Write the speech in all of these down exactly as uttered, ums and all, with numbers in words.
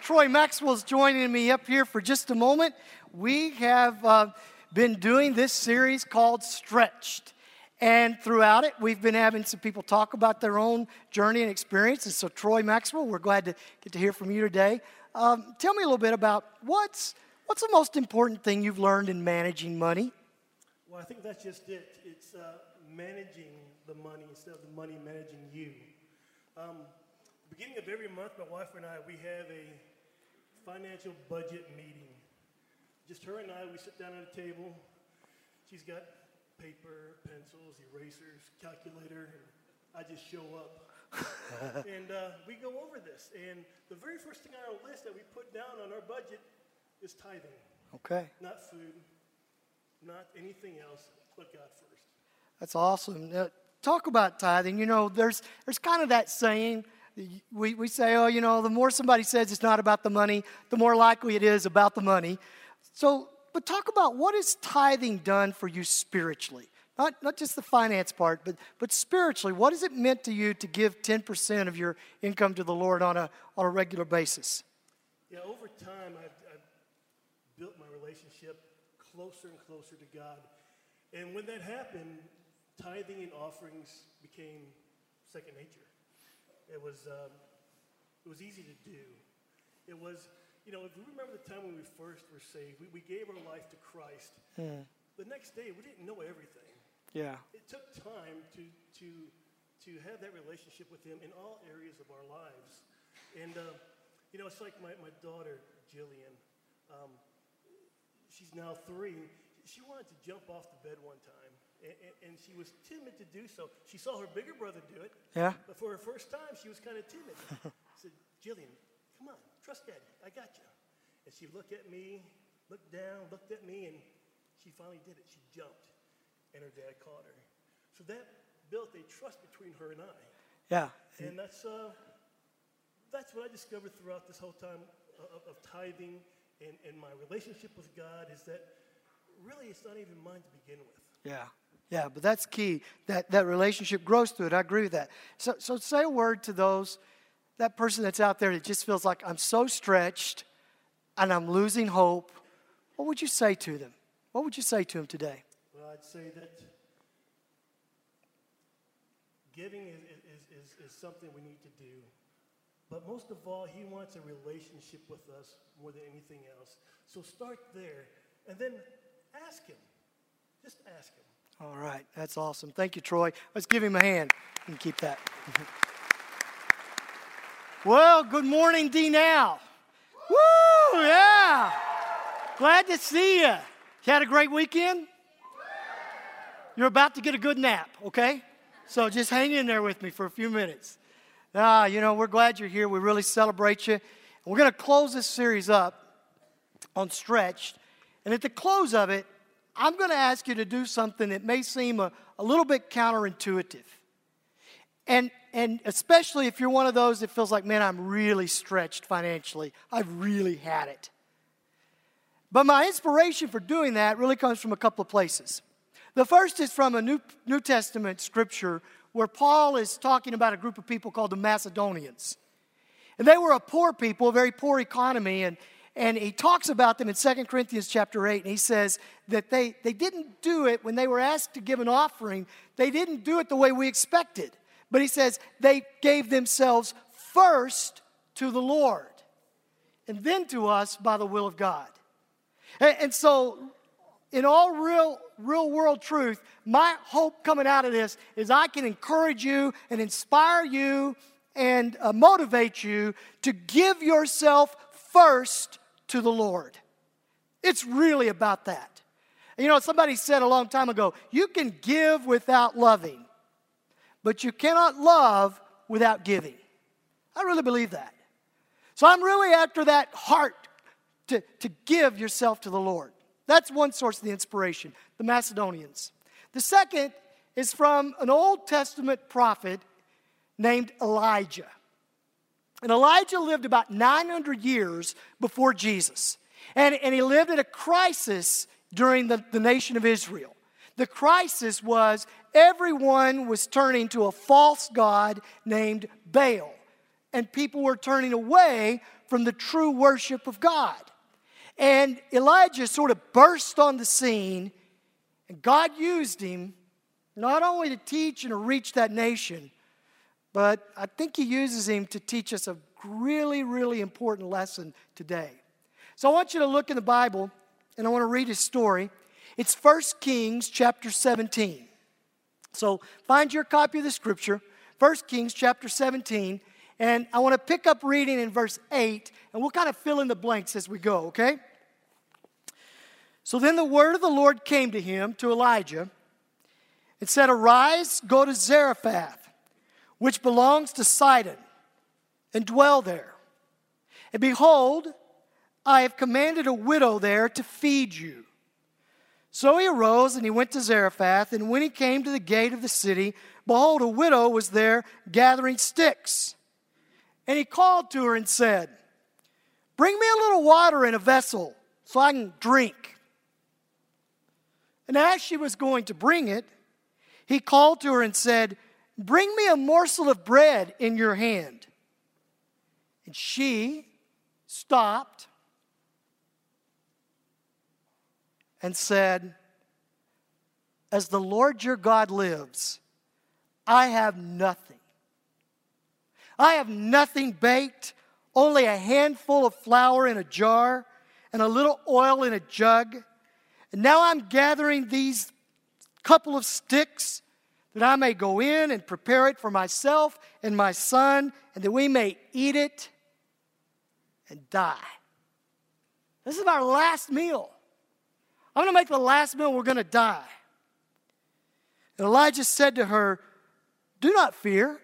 Troy Maxwell's joining me up here for just a moment. We have uh, been doing this series called Stretched. And throughout it, we've been having some people talk about their own journey and experiences. So Troy Maxwell, we're glad to get to hear from you today. Um, tell me a little bit about what's what's the most important thing you've learned in managing money? Well, I think that's just it. It's uh, managing the money instead of the money managing you. Um, beginning of every month, my wife and I, we have a financial budget meeting. Just her and I, we sit down at a table. She's got paper, pencils, erasers, calculator, and I just show up. and uh, we go over this. And the very first thing on our list that we put down on our budget is tithing. Okay. Not food, not anything else, but God first. That's awesome. Now, talk about tithing. You know, there's there's kind of that saying, we, we say, oh, you know, the more somebody says it's not about the money, the more likely it is about the money. So, but talk about what has tithing done for you spiritually? Not not just the finance part, but but spiritually. What has it meant to you to give ten percent of your income to the Lord on a on a regular basis? Yeah, over time, I've, I've built my relationship closer and closer to God. And when that happened, tithing and offerings became second nature. It was um, it was easy to do. It was, you know, if you remember the time when we first were saved, we, we gave our life to Christ. Mm. The next day, we didn't know everything. Yeah. It took time to to to have that relationship with Him in all areas of our lives. And, uh, you know, it's like my, my daughter, Jillian. Um, she's now three. She wanted to jump off the bed one time. And, and she was timid to do so. She saw her bigger brother do it. Yeah. But for her first time, she was kind of timid. I said, Jillian, come on, trust Daddy. I got you. And she looked at me, looked down, looked at me, and she finally did it. She jumped, and her dad caught her. So that built a trust between her and I. Yeah. And that's uh, that's what I discovered throughout this whole time of, of tithing and, and my relationship with God is that really it's not even mine to begin with. Yeah. Yeah, but that's key. That that relationship grows through it. I agree with that. So so say a word to those, that person that's out there that just feels like I'm so stretched and I'm losing hope. What would you say to them? What would you say to them today? Well, I'd say that giving is, is, is, is something we need to do. But most of all, He wants a relationship with us more than anything else. So start there and then ask Him. Just ask Him. All right, that's awesome. Thank you, Troy. Let's give him a hand and keep that. Well, good morning, D Now. Woo, yeah. Glad to see you. You had a great weekend? You're about to get a good nap, okay? So just hang in there with me for a few minutes. Ah, you know, we're glad you're here. We really celebrate you. And we're going to close this series up on Stretched. And at the close of it, I'm going to ask you to do something that may seem a, a little bit counterintuitive. And and especially if you're one of those that feels like, man, I'm really stretched financially. I've really had it. But my inspiration for doing that really comes from a couple of places. The first is from a New, New Testament scripture where Paul is talking about a group of people called the Macedonians. And they were a poor people, a very poor economy, and And he talks about them in Second Corinthians chapter eight, and he says that they, they didn't do it when they were asked to give an offering. They didn't do it the way we expected. But he says they gave themselves first to the Lord and then to us by the will of God. And, and so in all real, real world truth, my hope coming out of this is I can encourage you and inspire you and uh, motivate you to give yourself first to the Lord. It's really about that. You know, somebody said a long time ago, you can give without loving, but you cannot love without giving. I really believe that. So I'm really after that heart to, to give yourself to the Lord. That's one source of the inspiration, the Macedonians. The second is from an Old Testament prophet named Elijah. And Elijah lived about nine hundred years before Jesus. And, and he lived at a crisis during the, the nation of Israel. The crisis was everyone was turning to a false god named Baal. And people were turning away from the true worship of God. And Elijah sort of burst on the scene, and God used him not only to teach and to reach that nation, but I think he uses him to teach us a really, really important lesson today. So I want you to look in the Bible, and I want to read his story. It's First Kings chapter seventeen. So find your copy of the scripture, First Kings chapter seventeen, and I want to pick up reading in verse eight, and we'll kind of fill in the blanks as we go, okay? So then the word of the Lord came to him, to Elijah, and said, "Arise, go to Zarephath, which belongs to Sidon, and dwell there. And behold, I have commanded a widow there to feed you." So he arose and he went to Zarephath, and when he came to the gate of the city, behold, a widow was there gathering sticks. And he called to her and said, "Bring me a little water in a vessel so I can drink." And as she was going to bring it, he called to her and said, "Bring me a morsel of bread in your hand." And she stopped and said, "As the Lord your God lives, I have nothing. I have nothing baked, only a handful of flour in a jar and a little oil in a jug. And now I'm gathering these couple of sticks that I may go in and prepare it for myself and my son, and that we may eat it and die." This is our last meal. I'm going to make the last meal, we're going to die. And Elijah said to her, "Do not fear.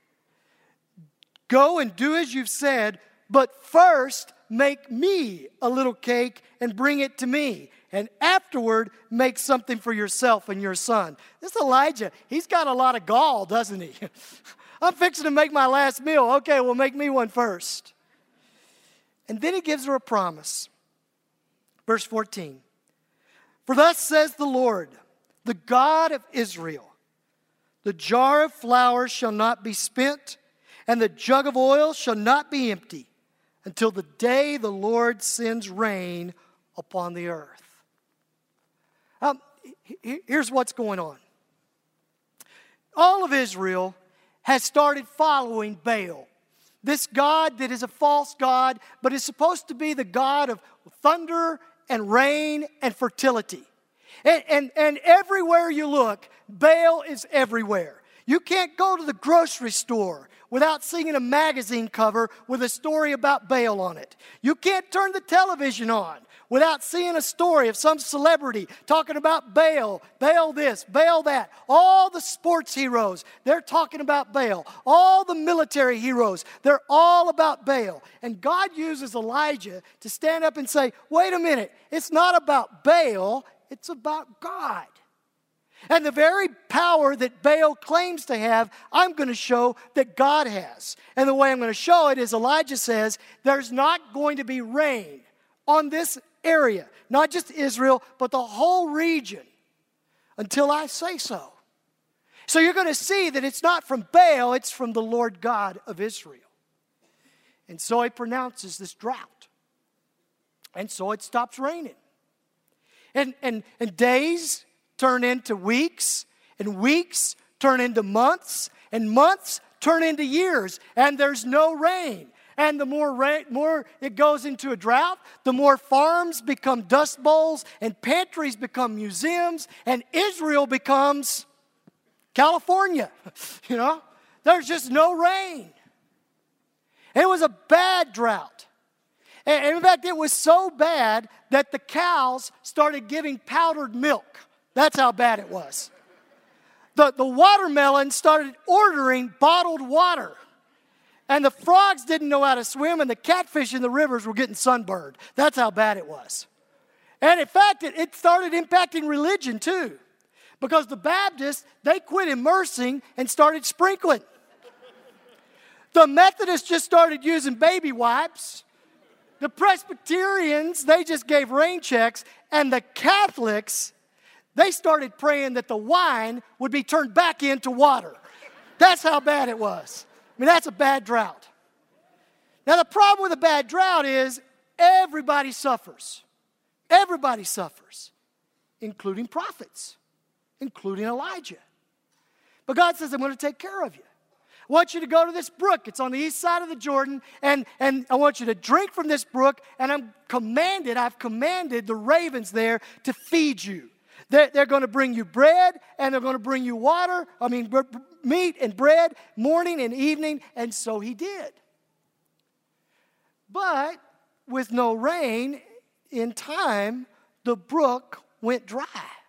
Go and do as you've said, but first make me a little cake and bring it to me. And afterward, make something for yourself and your son." This Elijah, he's got a lot of gall, doesn't he? I'm fixing to make my last meal. Okay, well, make me one first. And then he gives her a promise. Verse fourteen. "For thus says the Lord, the God of Israel, the jar of flour shall not be spent, and the jug of oil shall not be empty, until the day the Lord sends rain upon the earth." Um, here's what's going on. All of Israel has started following Baal, this god that is a false god, but is supposed to be the god of thunder and rain and fertility. And, and, and everywhere you look, Baal is everywhere. You can't go to the grocery store without seeing a magazine cover with a story about Baal on it. You can't turn the television on without seeing a story of some celebrity talking about Baal, Baal this, Baal that. All the sports heroes, they're talking about Baal. All the military heroes, they're all about Baal. And God uses Elijah to stand up and say, "Wait a minute, it's not about Baal, it's about God. And the very power that Baal claims to have, I'm going to show that God has." And the way I'm going to show it is Elijah says, there's not going to be rain on this area, not just Israel, but the whole region, until I say so. So you're going to see that it's not from Baal, it's from the Lord God of Israel. And so he pronounces this drought. And so it stops raining. And, and, and days turn into weeks, and weeks turn into months, and months turn into years, and there's no rain. And the more rain, more it goes into a drought, the more farms become dust bowls, and pantries become museums, and Israel becomes California. You know, there's just no rain. It was a bad drought. And in fact, it was so bad that the cows started giving powdered milk. That's how bad it was. The, the watermelons started ordering bottled water. And the frogs didn't know how to swim, and the catfish in the rivers were getting sunburned. That's how bad it was. And in fact, it, it started impacting religion too. Because the Baptists, they quit immersing and started sprinkling. The Methodists just started using baby wipes. The Presbyterians, they just gave rain checks. And the Catholics, they started praying that the wine would be turned back into water. That's how bad it was. I mean, that's a bad drought. Now, the problem with a bad drought is everybody suffers. Everybody suffers, including prophets, including Elijah. But God says, I'm going to take care of you. I want you to go to this brook. It's on the east side of the Jordan, and, and I want you to drink from this brook, and I'm commanded, I've commanded the ravens there to feed you. They're, they're going to bring you bread, and they're going to bring you water, I mean, b- b- meat and bread, morning and evening, and so he did. But with no rain, in time, the brook went dry.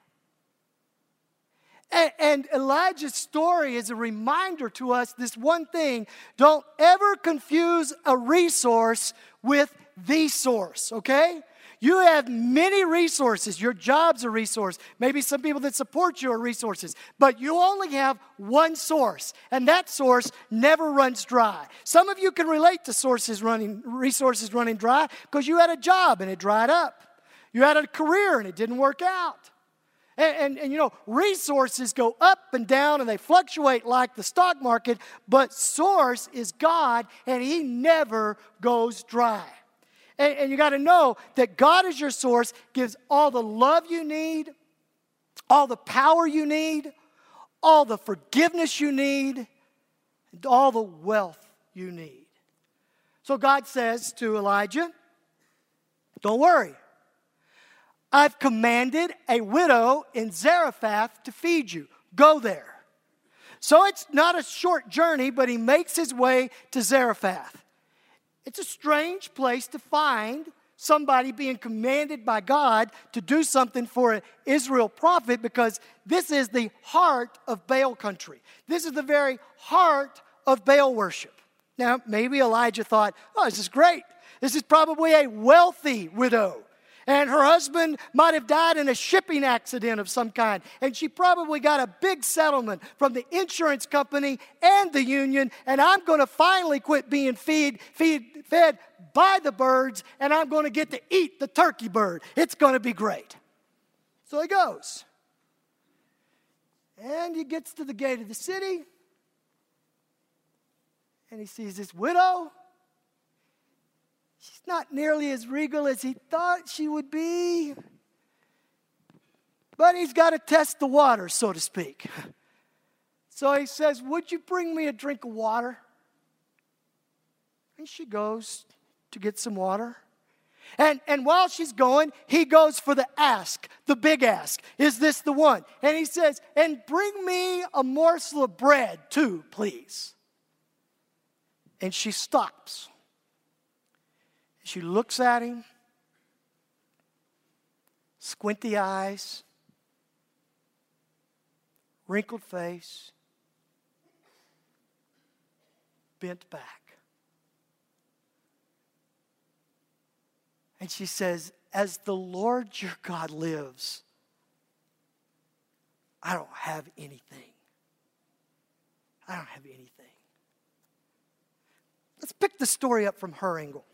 And, and Elijah's story is a reminder to us this one thing: don't ever confuse a resource with the source, okay? You have many resources. Your job's a resource. Maybe some people that support you are resources. But you only have one source, and that source never runs dry. Some of you can relate to sources running, resources running dry because you had a job and it dried up. You had a career and it didn't work out. And, and, and you know, resources go up and down and they fluctuate like the stock market, but source is God, and he never goes dry. And, and you got to know that God is your source, gives all the love you need, all the power you need, all the forgiveness you need, and all the wealth you need. So God says to Elijah, don't worry. I've commanded a widow in Zarephath to feed you. Go there. So it's not a short journey, but he makes his way to Zarephath. It's a strange place to find somebody being commanded by God to do something for an Israel prophet, because this is the heart of Baal country. This is the very heart of Baal worship. Now, maybe Elijah thought, oh, this is great. This is probably a wealthy widow. And her husband might have died in a shipping accident of some kind. And she probably got a big settlement from the insurance company and the union. And I'm going to finally quit being feed, feed, fed by the birds. And I'm going to get to eat the turkey bird. It's going to be great. So he goes. And he gets to the gate of the city. And he sees this widow. She's not nearly as regal as he thought she would be. But he's got to test the water, so to speak. So he says, would you bring me a drink of water? And she goes to get some water. And, and while she's going, he goes for the ask, the big ask. Is this the one? And he says, and bring me a morsel of bread too, please. And she stops. She looks at him, squinty eyes, wrinkled face, bent back. And she says, as the Lord your God lives, I don't have anything. I don't have anything. Let's pick the story up from her angle.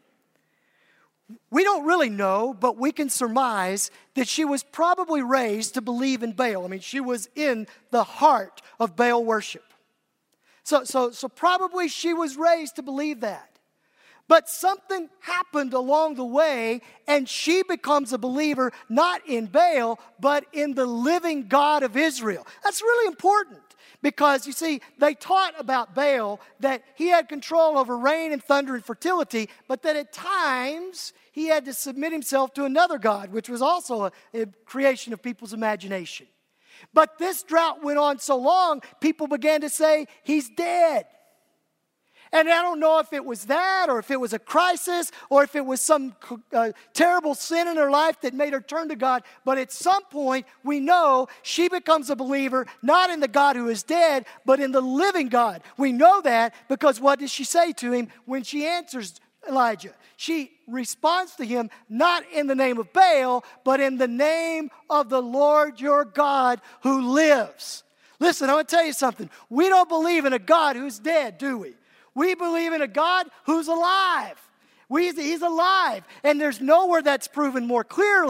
We don't really know, but we can surmise that she was probably raised to believe in Baal. I mean, she was in the heart of Baal worship. So, so, so probably she was raised to believe that. But something happened along the way, and she becomes a believer not in Baal, but in the living God of Israel. That's really important. Because, you see, they taught about Baal that he had control over rain and thunder and fertility, but that at times he had to submit himself to another god, which was also a, a creation of people's imagination. But this drought went on so long, people began to say, he's dead. And I don't know if it was that, or if it was a crisis, or if it was some uh, terrible sin in her life that made her turn to God. But at some point, we know she becomes a believer, not in the God who is dead, but in the living God. We know that because what does she say to him when she answers Elijah? She responds to him not in the name of Baal, but in the name of the Lord your God who lives. Listen, I want to tell you something. We don't believe in a God who's dead, do we? We believe in a God who's alive. We, he's alive. And there's nowhere that's proven more clearly.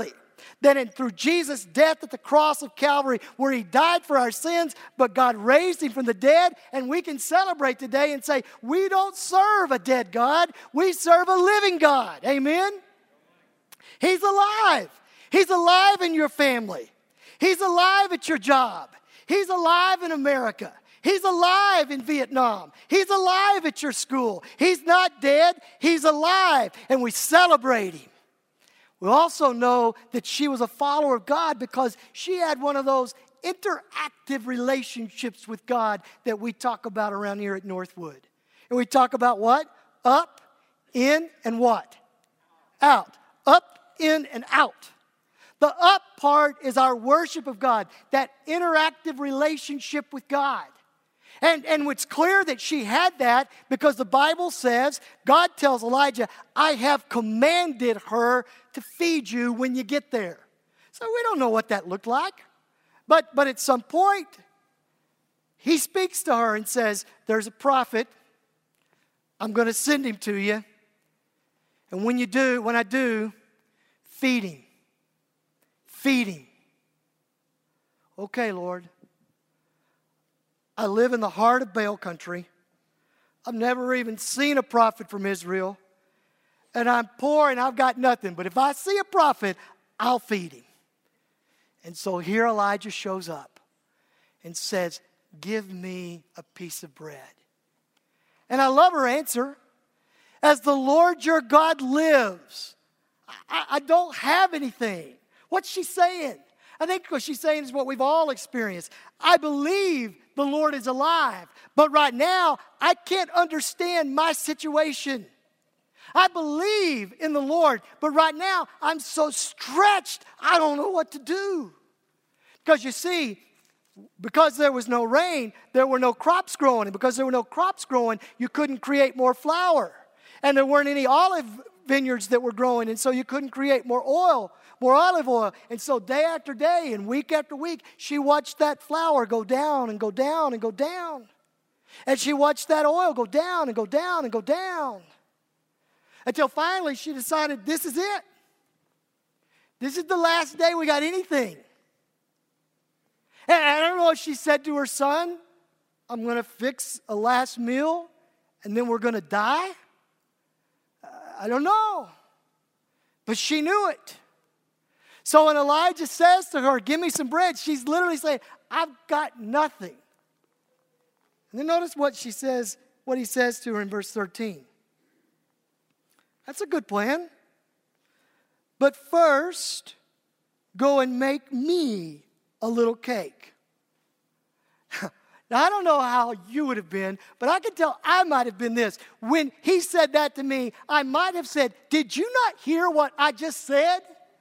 That in, through Jesus' death at the cross of Calvary, where he died for our sins, but God raised him from the dead, and we can celebrate today and say, we don't serve a dead God, we serve a living God. Amen? He's alive. He's alive in your family. He's alive at your job. He's alive in America. He's alive in Vietnam. He's alive at your school. He's not dead. He's alive, and we celebrate him. We also know that she was a follower of God because she had one of those interactive relationships with God that we talk about around here at Northwood. And we talk about what? Up, in, and what? Out. Up, in, and out. The up part is our worship of God, that interactive relationship with God. And, and it's clear that she had that because the Bible says, God tells Elijah, I have commanded her to feed you when you get there. So we don't know what that looked like. But, but at some point, he speaks to her and says, there's a prophet. I'm going to send him to you. And when you do, when I do, feed him. Feed him. Okay, Lord. I live in the heart of Baal country. I've never even seen a prophet from Israel. And I'm poor and I've got nothing. But if I see a prophet, I'll feed him. And so here Elijah shows up and says, give me a piece of bread. And I love her answer. As the Lord your God lives, I, I don't have anything. What's she saying? I think what she's saying is what we've all experienced. I believe the Lord is alive, but right now I can't understand my situation. I believe in the Lord, but right now I'm so stretched, I don't know what to do. Because you see, because there was no rain, there were no crops growing. And because there were no crops growing, you couldn't create more flour. And there weren't any olive vineyards that were growing, and so you couldn't create more oil, more olive oil. And so day after day and week after week, she watched that flour go down and go down and go down. And she watched that oil go down and go down and go down. Until finally she decided, this is it. This is the last day we got anything. And I don't know if she said to her son, I'm going to fix a last meal and then we're going to die. I don't know. But she knew it. So when Elijah says to her, give me some bread, she's literally saying, I've got nothing. And then notice what she says, what he says to her in verse thirteen. That's a good plan. But first, go and make me a little cake. Now, I don't know how you would have been, but I can tell I might have been this. When he said that to me, I might have said, did you not hear what I just said?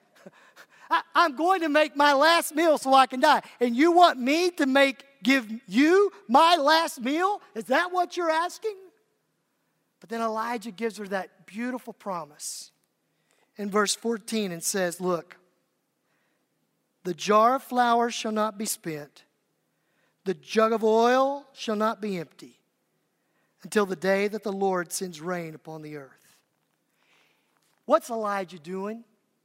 I, I'm going to make my last meal so I can die. And you want me to make, give you my last meal? Is that what you're asking? But then Elijah gives her that beautiful promise in verse fourteen and says, look, the jar of flour shall not be spent. The jug of oil shall not be empty until the day that the Lord sends rain upon the earth. What's Elijah doing?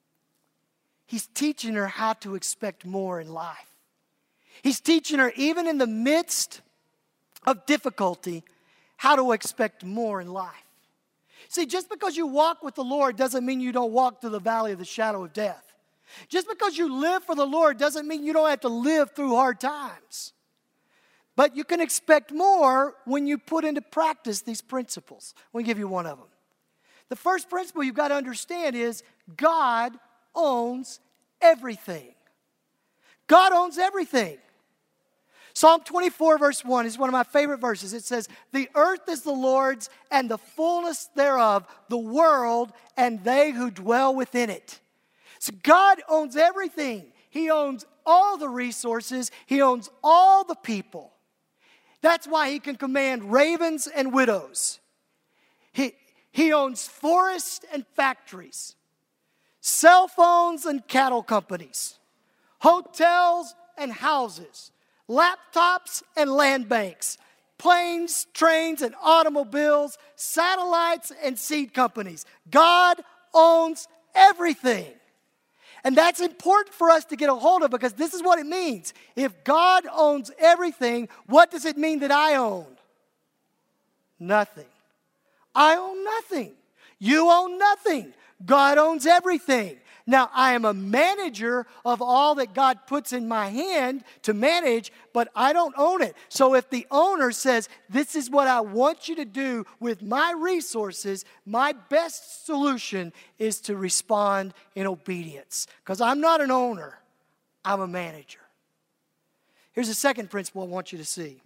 He's teaching her how to expect more in life. He's teaching her, even in the midst of difficulty, how to expect more in life. See, just because you walk with the Lord doesn't mean you don't walk through the valley of the shadow of death. Just because you live for the Lord doesn't mean you don't have to live through hard times. But you can expect more when you put into practice these principles. Let me give you one of them. The first principle you've got to understand is God owns everything. God owns everything. Psalm twenty-four verse one is one of my favorite verses. It says, the earth is the Lord's and the fullness thereof, the world and they who dwell within it. So God owns everything. He owns all the resources. He owns all the people. That's why he can command ravens and widows. He, he owns forests and factories, cell phones and cattle companies, hotels and houses, laptops and land banks, planes, trains and automobiles, satellites and seed companies. God owns everything. And that's important for us to get a hold of, because this is what it means. If God owns everything, what does it mean that I own? Nothing. I own nothing. You own nothing. God owns everything. Now, I am a manager of all that God puts in my hand to manage, but I don't own it. So if the owner says, this is what I want you to do with my resources, my best solution is to respond in obedience. Because I'm not an owner, I'm a manager. Here's a second principle I want you to see.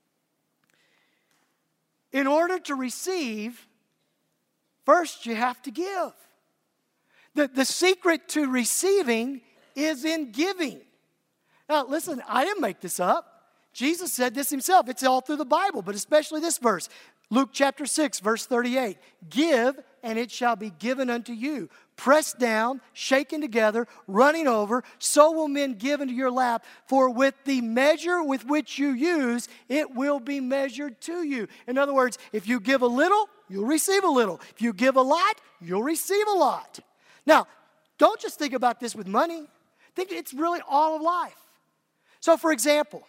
In order to receive, first you have to give. The, the secret to receiving is in giving. Now, listen, I didn't make this up. Jesus said this himself. It's all through the Bible, but especially this verse. Luke chapter six, verse thirty-eight. Give, and it shall be given unto you. Pressed down, shaken together, running over, so will men give into your lap. For with the measure with which you use, it will be measured to you. In other words, if you give a little, you'll receive a little. If you give a lot, you'll receive a lot. Now, don't just think about this with money. Think it's really all of life. So, for example,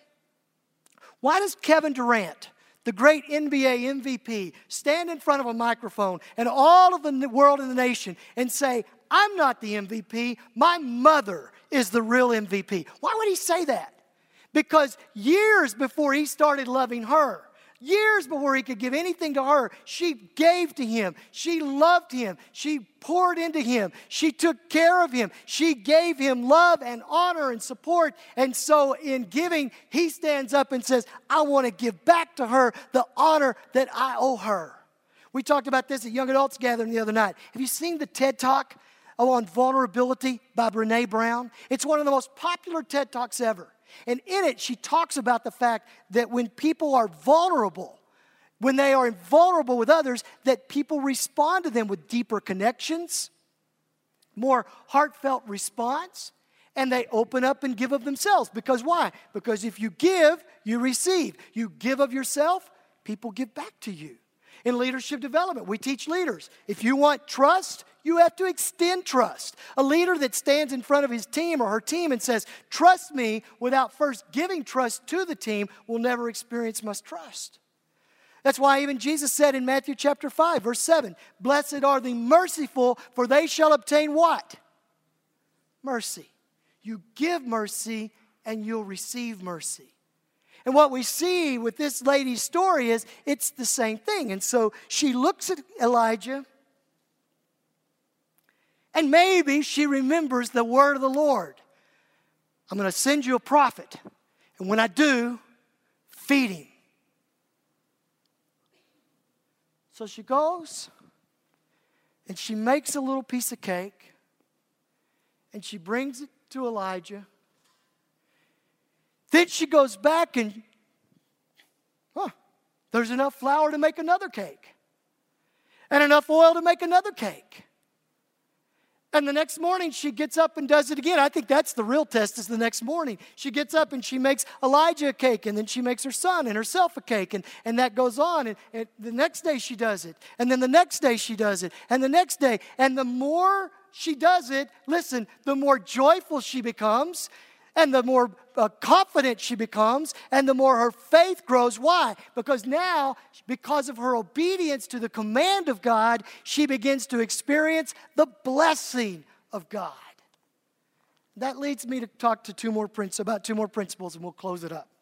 why does Kevin Durant, the great N B A M V P, stand in front of a microphone and all of the world and the nation and say, I'm not the M V P, my mother is the real M V P? Why would he say that? Because years before he started loving her, years before he could give anything to her, she gave to him. She loved him. She poured into him. She took care of him. She gave him love and honor and support. And so in giving, he stands up and says, I want to give back to her the honor that I owe her. We talked about this at Young Adults Gathering the other night. Have you seen the TED Talk on vulnerability by Brené Brown? It's one of the most popular TED Talks ever. And in it, she talks about the fact that when people are vulnerable, when they are vulnerable with others, that people respond to them with deeper connections, more heartfelt response, and they open up and give of themselves. Because why? Because if you give, you receive. You give of yourself, people give back to you. In leadership development, we teach leaders. If you want trust, you have to extend trust. A leader that stands in front of his team or her team and says, trust me, without first giving trust to the team, will never experience much trust. That's why even Jesus said in Matthew chapter five, verse seven, blessed are the merciful, for they shall obtain what? Mercy. You give mercy and you'll receive mercy. And what we see with this lady's story is it's the same thing. And so she looks at Elijah, and maybe she remembers the word of the Lord. I'm going to send you a prophet, and when I do, feed him. So she goes, and she makes a little piece of cake, and she brings it to Elijah. Then she goes back and, huh, there's enough flour to make another cake. And enough oil to make another cake. And the next morning she gets up and does it again. I think that's the real test, is the next morning. She gets up and she makes Elijah a cake, and then she makes her son and herself a cake, and, and that goes on. And, and the next day she does it. And then the next day she does it. And the next day. And the more she does it, listen, the more joyful she becomes. And the more uh, confident she becomes, and the more her faith grows. Why? Because now, because of her obedience to the command of God, she begins to experience the blessing of God. That leads me to talk to two more princ- about two more principles, and we'll close it up.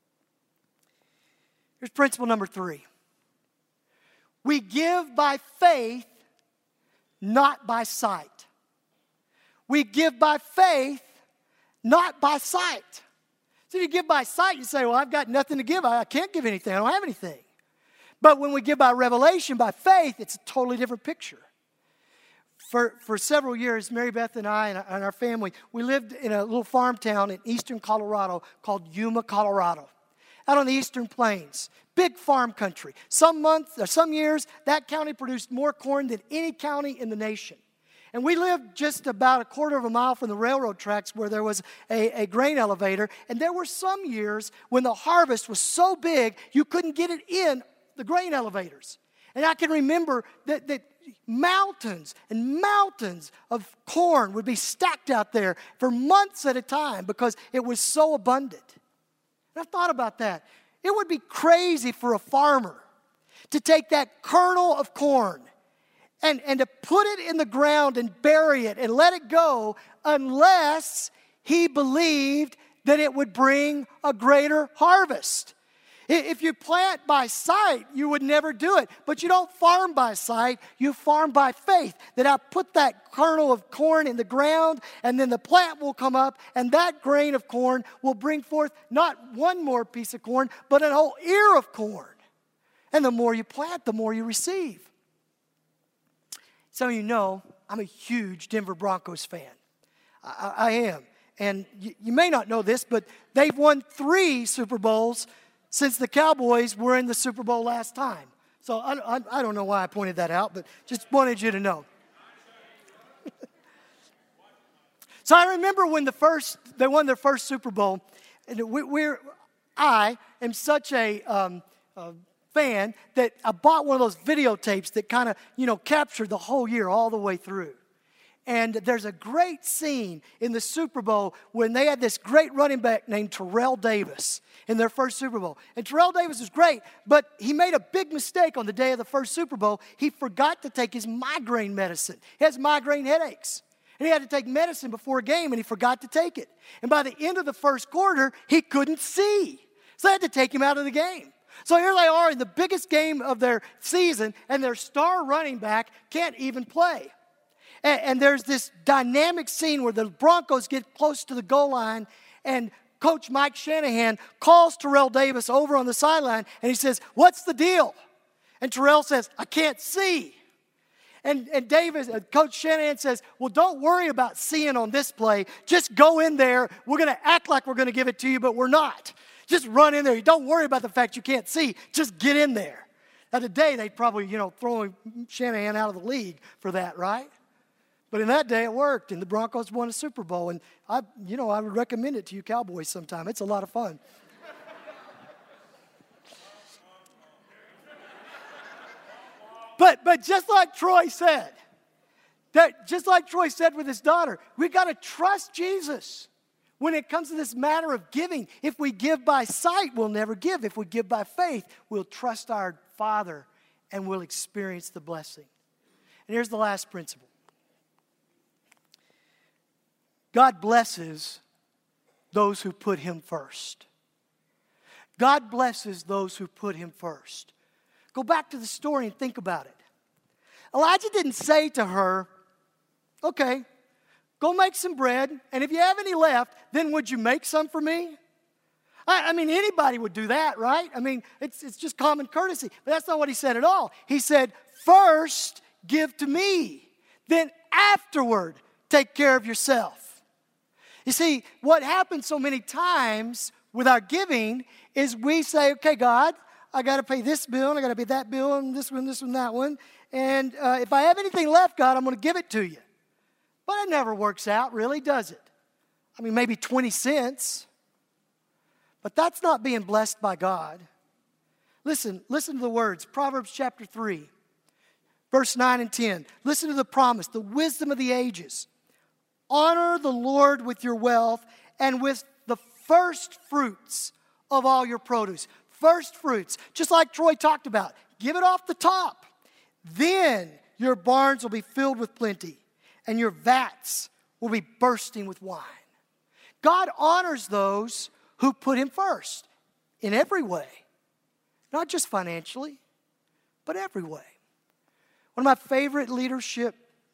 Here's principle number three. We give by faith, not by sight. We give by faith, not by sight. So if you give by sight, you say, well, I've got nothing to give. I can't give anything. I don't have anything. But when we give by revelation, by faith, it's a totally different picture. For, for several years, Mary Beth and I and, and our family, we lived in a little farm town in eastern Colorado called Yuma, Colorado. Out on the eastern plains. Big farm country. Some months or some years, that county produced more corn than any county in the nation. And we lived just about a quarter of a mile from the railroad tracks where there was a, a grain elevator. And there were some years when the harvest was so big, you couldn't get it in the grain elevators. And I can remember that, that mountains and mountains of corn would be stacked out there for months at a time because it was so abundant. And I thought about that. It would be crazy for a farmer to take that kernel of corn and, and to put it in the ground and bury it and let it go unless he believed that it would bring a greater harvest. If you plant by sight, you would never do it. But you don't farm by sight, you farm by faith. That I put that kernel of corn in the ground, and then the plant will come up, and that grain of corn will bring forth not one more piece of corn, but a whole ear of corn. And the more you plant, the more you receive. Some of you know I'm a huge Denver Broncos fan. I, I am. And you, you may not know this, but they've won three Super Bowls since the Cowboys were in the Super Bowl last time. So I, I, I don't know why I pointed that out, but just wanted you to know. So I remember when the first they won their first Super Bowl, and we, we're I am such a, um, a fan that I bought one of those videotapes that kind of you know captured the whole year all the way through. And there's a great scene in the Super Bowl when they had this great running back named Terrell Davis in their first Super Bowl. And Terrell Davis was great, but he made a big mistake on the day of the first Super Bowl. He forgot to take his migraine medicine. He has migraine headaches. And he had to take medicine before a game, and he forgot to take it. And by the end of the first quarter, he couldn't see. So they had to take him out of the game. So here they are in the biggest game of their season, and their star running back can't even play. And, and there's this dynamic scene where the Broncos get close to the goal line, and Coach Mike Shanahan calls Terrell Davis over on the sideline, and he says, "What's the deal?" And Terrell says, "I can't see." And, and Davis, uh, Coach Shanahan says, "Well, don't worry about seeing on this play. Just go in there. We're going to act like we're going to give it to you, but we're not. Just run in there. Don't worry about the fact you can't see. Just get in there." Now, today, they'd probably, you know, throw Shanahan out of the league for that, right? But in that day, it worked, and the Broncos won a Super Bowl. And, I, you know, I would recommend it to you Cowboys sometime. It's a lot of fun. but, but just like Troy said, that just like Troy said with his daughter, we got to trust Jesus when it comes to this matter of giving. If we give by sight, we'll never give. If we give by faith, we'll trust our Father, and we'll experience the blessing. And here's the last principle. God blesses those who put him first. God blesses those who put him first. Go back to the story and think about it. Elijah didn't say to her, "Okay, go make some bread, and if you have any left, then would you make some for me?" I, I mean, anybody would do that, right? I mean, it's, it's just common courtesy. But that's not what he said at all. He said, "First, give to me. Then afterward, take care of yourself." You see, what happens so many times with our giving is we say, "Okay, God, I got to pay this bill, and I got to pay that bill, and this one, this one, that one. And uh, if I have anything left, God, I'm going to give it to you." But it never works out, really, does it? I mean, maybe twenty cents. But that's not being blessed by God. Listen, listen to the words. Proverbs chapter three, verse nine and ten. Listen to the promise, the wisdom of the ages. "Honor the Lord with your wealth and with the first fruits of all your produce." First fruits, just like Troy talked about. Give it off the top. "Then your barns will be filled with plenty, and your vats will be bursting with wine." God honors those who put him first in every way. Not just financially, but every way. One of my favorite leadership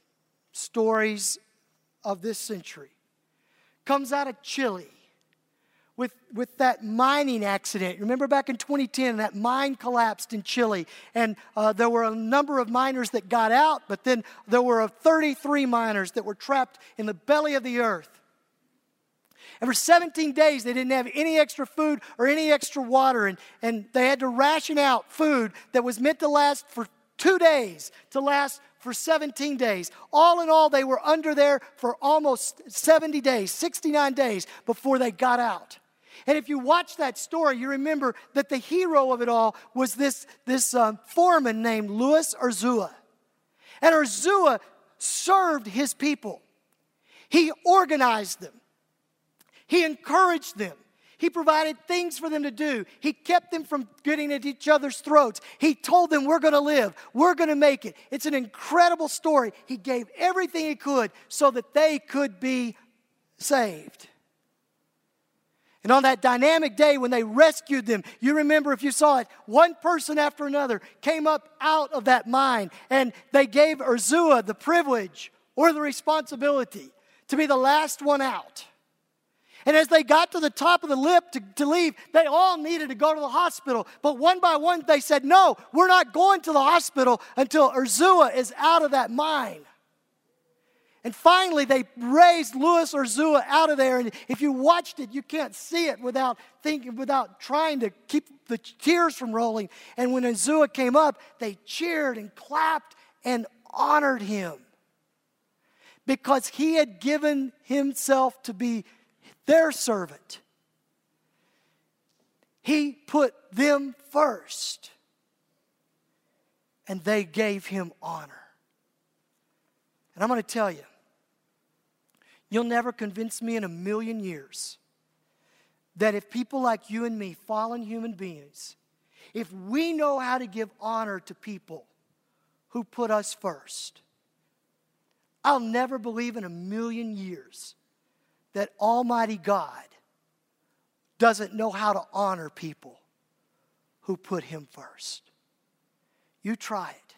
stories of this century comes out of Chile with, with that mining accident. Remember back in twenty ten, that mine collapsed in Chile, and uh, there were a number of miners that got out, but then there were thirty-three miners that were trapped in the belly of the earth. And for seventeen days, they didn't have any extra food or any extra water, and, and they had to ration out food that was meant to last for two days to last for seventeen days. All in all, they were under there for almost seventy days, sixty-nine days before they got out. And if you watch that story, you remember that the hero of it all was this, this um, foreman named Luis Urzúa. And Uzzah served his people. He organized them. He encouraged them. He provided things for them to do. He kept them from getting at each other's throats. He told them, we're going to live. We're going to make it. It's an incredible story. He gave everything he could so that they could be saved. And on that dynamic day when they rescued them, you remember if you saw it, one person after another came up out of that mine, and they gave Uzzah the privilege or the responsibility to be the last one out. And as they got to the top of the lip to, to leave, they all needed to go to the hospital. But one by one, they said, no, we're not going to the hospital until Uzzah is out of that mine. And finally, they raised Louis Urzua out of there. And if you watched it, you can't see it without thinking, without trying to keep the tears from rolling. And when Urzua came up, they cheered and clapped and honored him because he had given himself to be their servant. He put them first, and they gave him honor. And I'm going to tell you, you'll never convince me in a million years that if people like you and me, fallen human beings, if we know how to give honor to people who put us first, I'll never believe in a million years that Almighty God doesn't know how to honor people who put him first. You try it.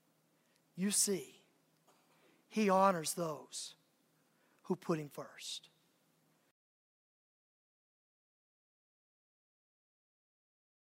You see. He honors those who put him first.